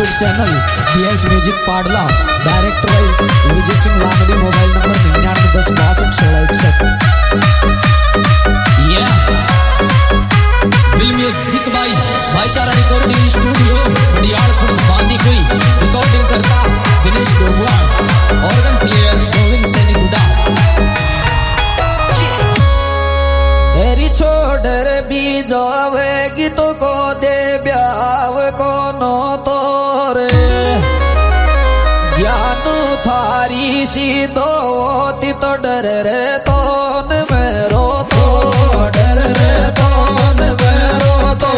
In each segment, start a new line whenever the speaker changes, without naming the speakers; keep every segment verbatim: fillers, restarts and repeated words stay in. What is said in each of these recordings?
YouTube channel B S music Padla, director भाई Vijay Singh Langdi, mobile number निन्यानवे दस बासठ सोलह इकसठ। Film music by Bhaichara recording studio Badiyal Khurd Bandi कोई रिकॉर्डिंग करता दिनेश डोबुआ, ऑर्गन प्लेयर गोविंद सैनी गुडा। हेरी छोड़र भी जावेगी तो को दे ब्याव कोनो तोरे, जानू थारी सी दो होती तो डर रे तोन मेरो तो डर रे तोन मेरो तो।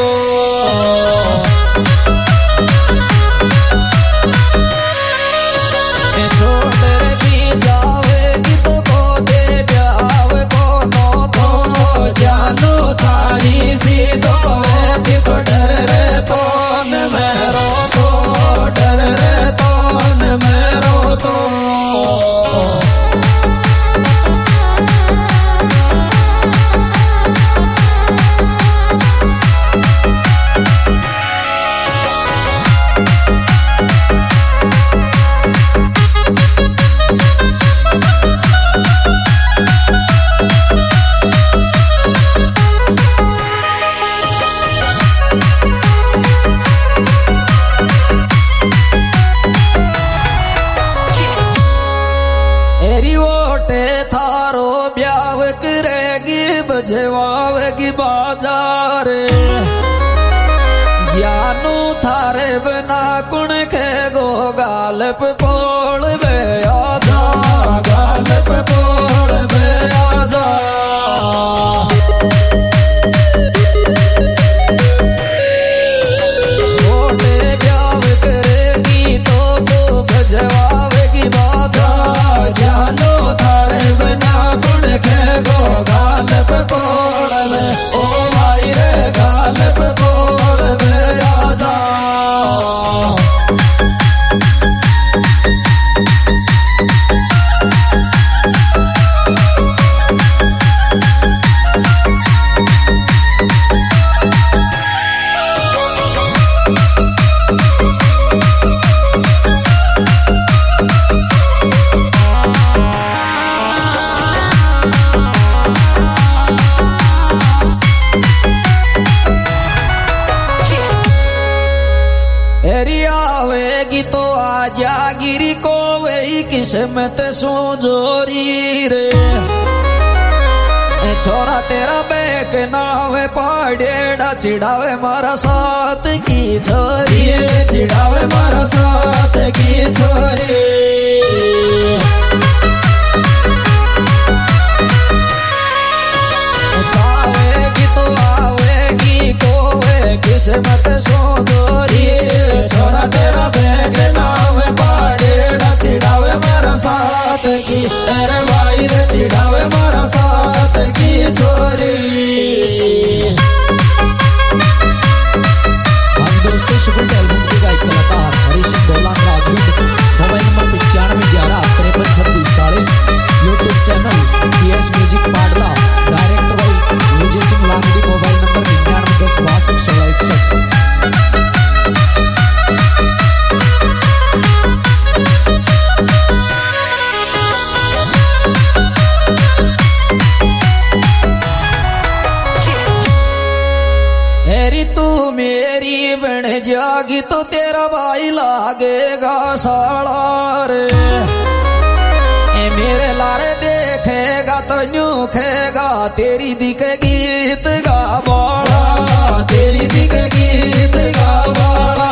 छोड़र भी जावेगी तो को दे ब्याव कोनो तो, जानू थारी सी दो होती तो डर रे तोन मेरो तो डर रे तोन मेरो तो। थारो ब्याव करेगी बजवावेगी बाजार, जानू थारे बिना कुण के गो गालप पोड़ बे आजा, गालप पोड़ बे आजा। छोटे ब्याव करेगी तो तू बजवावेगी बाजा, जानू गालप पोड़ में ओ भाई रे गालप पोड़ में आजा। आवेगी तो आजा गिरी को वही किस्मत सो जोरी रे, छोरा तेरा बैक नावे पाड़ेड़ा चिढ़ावे मारा साथ की छोरी, चिढ़ावे मारा साथ की छोरी। चावेगी तो आवेगी कोवे किस्मत सो जोरी, छोरा तेरा बैग नावे पाड़ेड़ा चिढ़ावे मारा साथ की, तेरे भाई रे चिढ़ावे मारा साथ की छोरी। आज दोस्तों शुक्र के एल्बम के गायक कलाकार हरीश सिंह डोलान राजवीर, मोबाइल नंबर पचानवे ग्यारह तिरपन छब्बीस चालीस, YouTube channel B S music Padla, director भाई विजय सिंह लांगड़ी, मोबाइल नंबर निन्यानवे दस बासठ सोलह इकसठ। तू मेरी बन जागी तो तेरा भाई लागेगा साला रे, ए मेरे लारे देखेगा तो न्यू खेगा, तेरी दिखे गीत गा बाड़ा, तेरी दिखे गीत गा बाड़ा।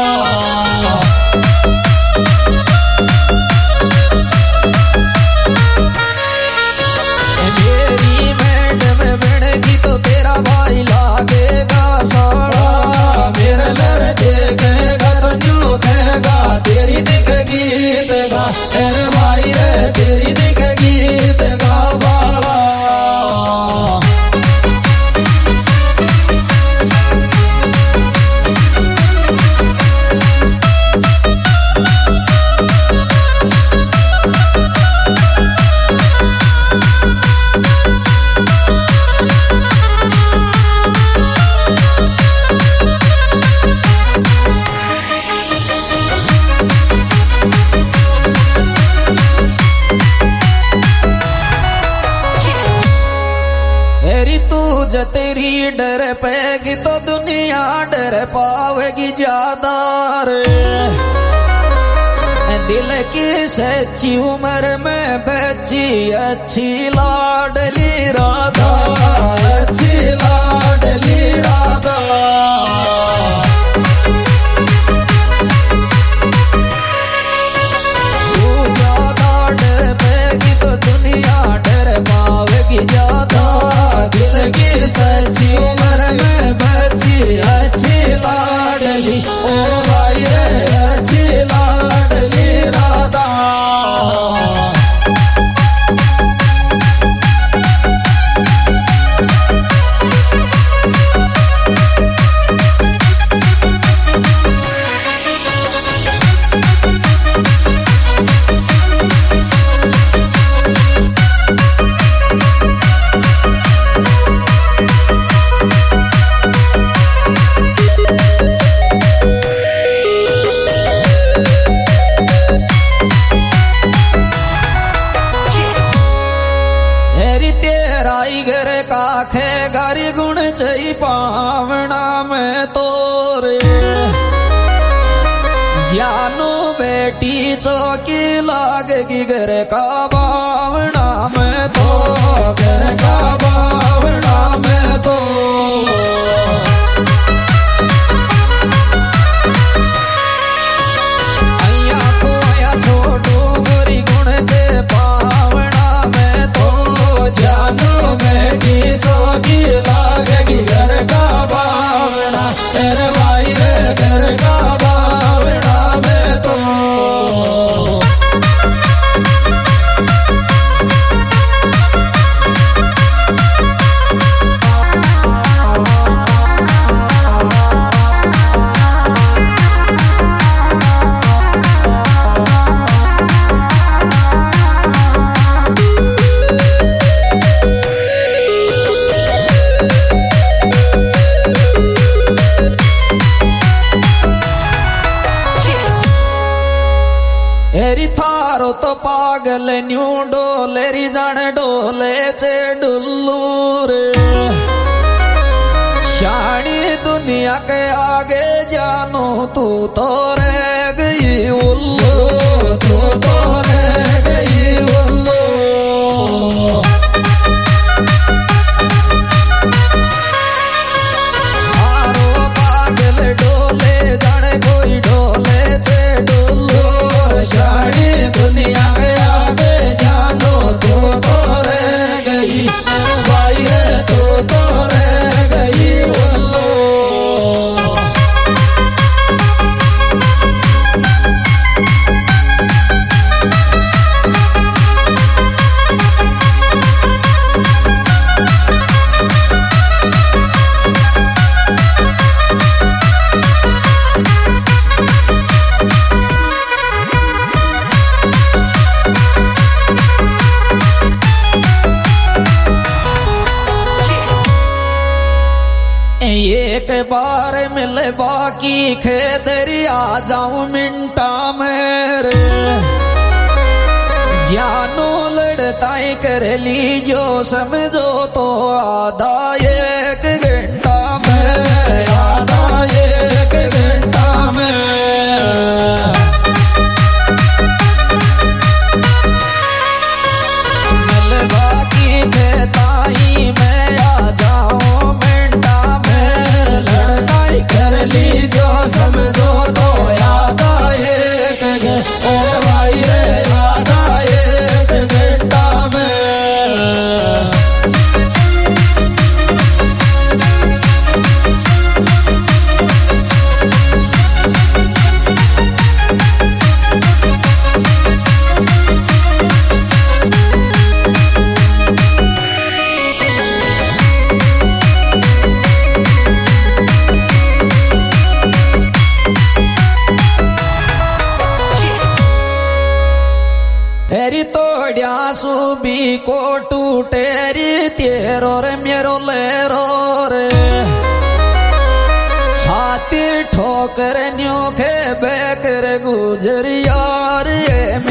मेरी मैडम बनेगी तो तेरा भाई लागेगा साड़ा, मेरे लड़ देखेगा तो न्यू खेगा, तेरी दिखेगी तेरा भाई रे तेरी दिखेगी डर पेगी तो दुनिया डर पावेगी ज्यादा रे। दिल की सच्ची उम्र में बची अच्छी लाडली राधा, अच्छी लाडली राधा। तू ज्यादा डर पेगी तो दुनिया डर पावेगी ज्यादा। दिल की सच्ची उम्र में बची अच्छी लाडली ओ भाई रे, अच्छी लाडली राधा। घर काखे गारी गुण चई पावना में तोरे। जानू बेटी चौकी लागेगी घर का बावना में तो, घर का बावना में तो। अया को आया छोटू गोरी गुण चे पावना में तो। जानू बेटी चौकी लागेगी घर का बावना, तेरे भाई रे घर का बावना में तो। हेरी थारो तो पागल न्यू डोलेरी जान डोले चे डुल्लू रे। शानी दुनिया के आगे जानो तू तो रह गई उल्लू, तू तो रह गई उल्लू। थारो पागल डोले जाने कोई डोले चे डुल्लू। शानी दुनिया के आगे जानो तू तो रह गई भाई रे, तू तो रह गई उल्लू। एक बार मिले बाकी खेदरी आ जाऊं मिंटा मेरे। जानू लड़ताई कर ली जो समझो तो आधा एक घंटा में, आधा एक घंटा में। मिले बाकी खेताई में आ जाऊं मिंटा में। लड़ाई कर ली जो समझो तो आधा एक घंटा भाई रे, आधा एक घंटा में। हेरी तोड़िया सुबी को टूटेरी तेरो रे मेरो लेरो रे। छाती ठोकर न्यू के बेकर गुजर यार ये